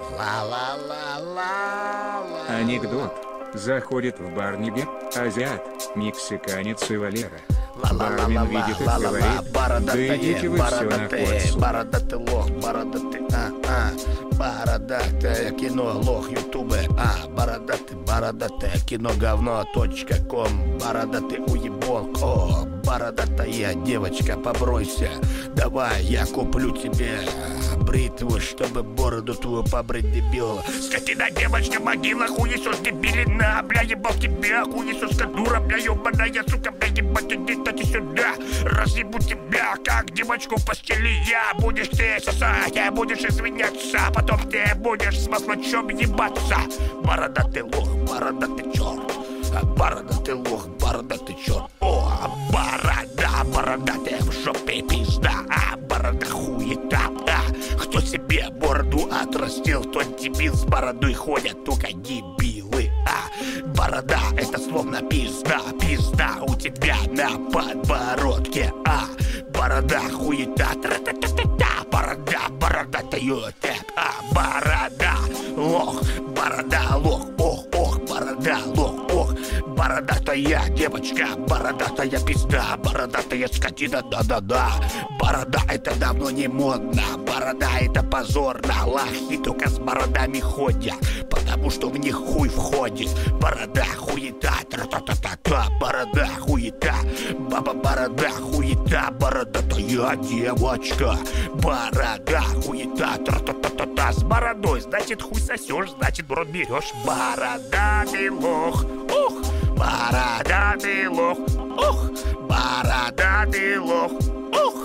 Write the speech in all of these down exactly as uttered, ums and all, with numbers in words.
Ла-ла-ла-ла-ла. Анекдот. Заходит в бар Нигер, азиат, мексиканец и Валера. Бармен видит и говорит: да идите вы все нахуй. Бородатый лох, бородатый, а, а, бородатое кино, лох ютубе, а, бородатый, бородатое кино, говно, точка ком, бородатый уебон, о, бородатая девочка, побройся, давай я куплю тебе бритву, чтобы бороду твою побрить, дебил. Скотина девочка, могила, хуесос, дебилина, бля, ебал тебя, хуесоска, дура, бля, ебаная, сука, бля, ебать, иди, тати сюда, разъебу тебя, как девочку в постели я, будешь ты сосать, а будешь извиняться, потом ты будешь с маслачом ебаться. Бородатый лох, бородатый черт, бородатый лох, бородатый черт, о, борода, бородатая в жопе пизда, а, борода хуета, а, кто себе бороду отрастил, тот дебил, с бородой ходят только дебилы, а, борода это словно пизда, пизда у тебя на подбородке, а, борода хуета, тра-та-та-та-та, борода, борода дает, а, борода, лох, борода, лох, ох, ох, борода, лох, ох, бородатая девочка, бородатая пизда, бородатая скотина, да-да-да, борода это давно не модно, борода это позорно, лохи только с бородами ходят, потому что в них хуй входит, борода хуета, тра-та-та-та-та, борода хуета, баба борода хуета, бородатая девочка, борода хуета, тра-та-та-та-та, с бородой, значит хуй сосешь, значит в рот берешь, бородатый лох, ух, бородатый лох, ух, бородатый лох, ух,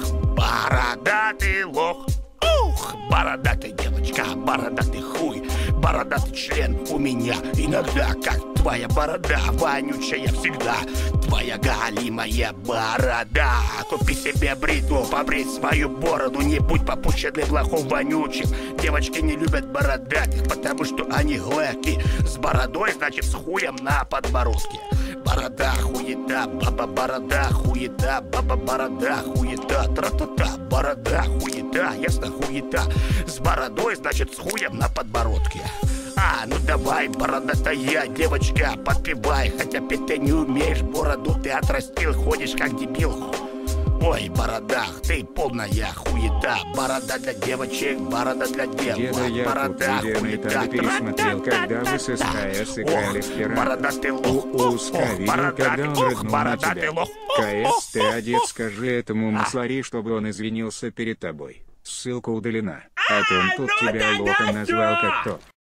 бородатый лох, ух, бородатая девочка, бородатый хуй, бородатый член у меня иногда, как твоя борода, вонючая всегда, твоя галимая борода. Купи себе бритву, побрить свою бороду, не будь попущенным лохом вонючим. Девочки не любят бородатых, потому что они глэки. С бородой, значит с хуем на подбородке. Борода хуета, баба борода хуета, баба борода хуета, тра-та-та, борода хуета, ясно хуета. С бородой, значит с хуем на подбородке. А, ну давай, бородатая девочка, подпевай, хотя петь ты не умеешь, бороду ты отрастил, ходишь как дебил. Ой, борода, ты полная хуета, борода для девочек, борода для девок, борода хуета. Пересмотрел, когда вы с СКС играли в пират. Бородатый лох, Уска видел, когда он рыгнул на тебя. КС, ты одет, скажи этому мусори, чтобы он извинился перед тобой. Ссылка удалена, а то он тут тебя лохом назвал как то.